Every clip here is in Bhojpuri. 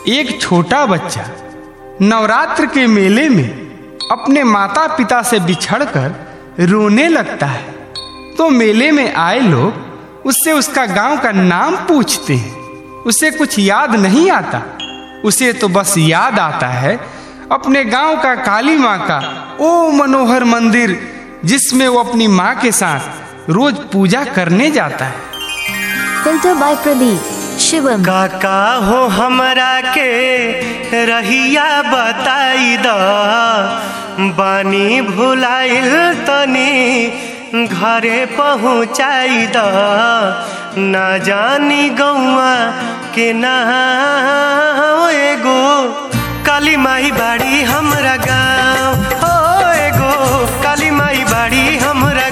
एक छोटा बच्चा नवरात्र के मेले में अपने माता पिता से बिछड़कर रोने लगता है, तो मेले में आए लोग उससे उसका गांव का नाम पूछते हैं। उसे कुछ याद नहीं आता, उसे तो बस याद आता है अपने गांव का काली माँ का ओ मनोहर मंदिर, जिसमें वो अपनी माँ के साथ रोज पूजा करने जाता है। Filter by Pradeep Shivam. काका हो हमरा के रहिया बताई द, बानी भुलाइल तनी घरे पहुँचाई द, ना जानी गौआ के ना एगो काली माई बाड़ी हमरा गाँव, हो एगो काली माई बाड़ी हमरा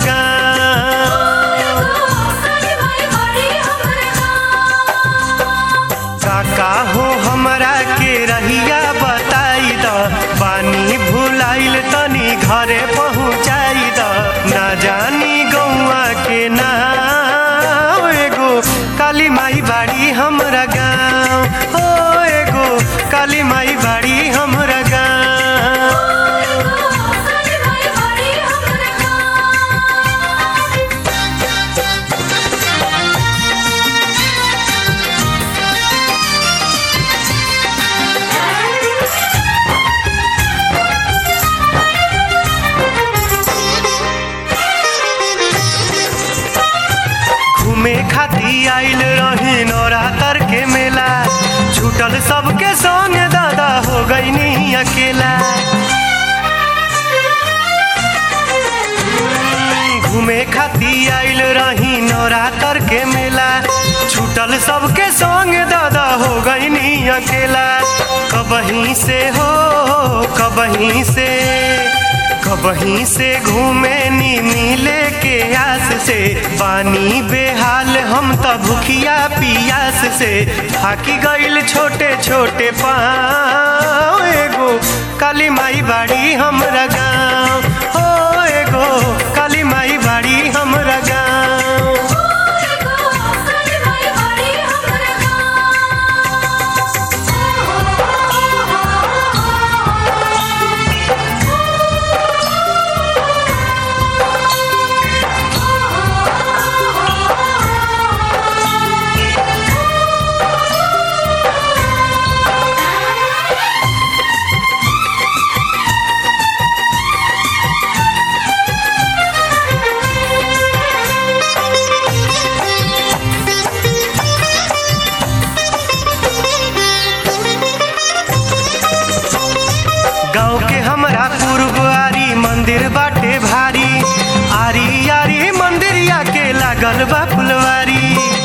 काका हो हमरा के रहिया बताई द, बानी भुलाइल तनी घरे पहुँचाई द, ना जानी गौआ के ना एगो काली माई बाड़ी हमरा गाँव, हो एगो काली माई बाड़ी हमरा गाँव। घूमे खाती आइल रही नवरात्र के मेला, छूटल सबके संग दादा हो गई नहीं अकेला। घूमे खाती आइल रही नवरात्र के मेला, छूटल सबके संग दादा हो गई नहीं अकेला। कबहीं से हो कबहीं से घूमे नी मिले के आस से, पानी बेहाल हम त भूखिया पियास से, थाकी गइल छोटे छोटे पाँव, एगो काली माई बाड़ी हमरा गाँव, हो एगो काली माई बाड़ी हमरा गाँव। गाँव के हमरा पूर्वारी मंदिर बाटे भारी, आरी आरी मंदिरिया के लागल बा फुलवारी।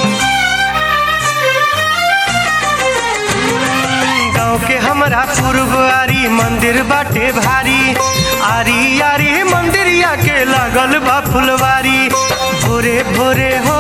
गाँव के हमरा पूर्वारी मंदिर बाटे भारी, आरी आरी मंदिरिया के लागल बा फुलवारी। भोरे भोरे हो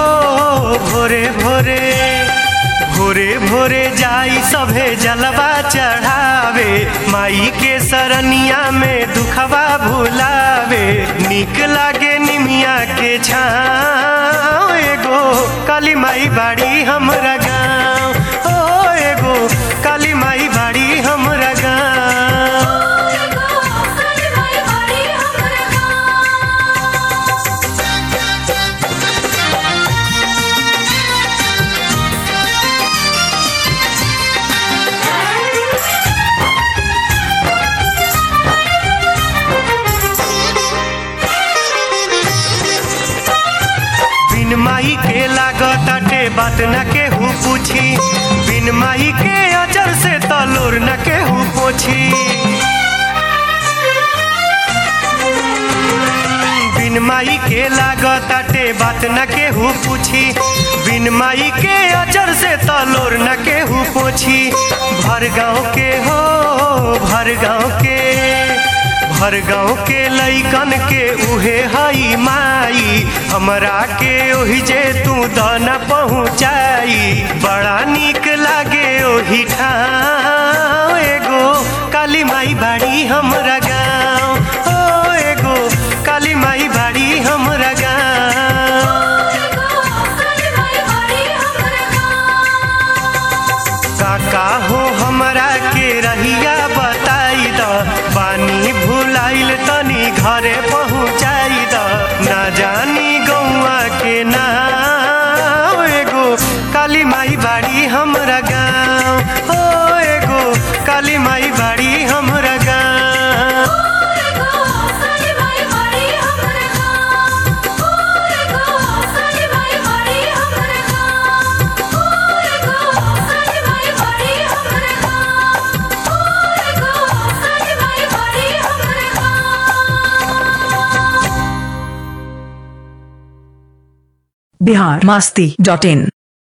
भोरे भोरे जाई सभे जलवा चढ़ावे, माई के सरनिया में दुखवा भुलावे। निक लागे निमिया के छाँव, एगो काली माई बाड़ी हमरा गाँव, ओ एगो काली माई बाड़ी हमरा गाँव। बिन माई के लागताटे बात न केहू पूछी, बिन माई के अजर से तलोर न केहू पोछी। बिन माई के लागताटे बात न केहू पूछी, बिन माई के अजर से तलोर न केहू पोछी। भर गाँव के लइकन के उहे हई माई, हमरा के ओहि जे तू दाना पहुँचाई। बड़ा नीक लागे ओहि ठाव, एगो काली माई बाड़ी हमरा गाँव, ओ एगो काली माई बाड़ी हमरा गाँव। काका हो हमरा घरे पहुँचाई द। ना जानी गौआ के नाम एगो काली माई बाड़ी हमरा गाँव, हो एगो काली माई बाड़ी हमरा गाँव। biharmasti.in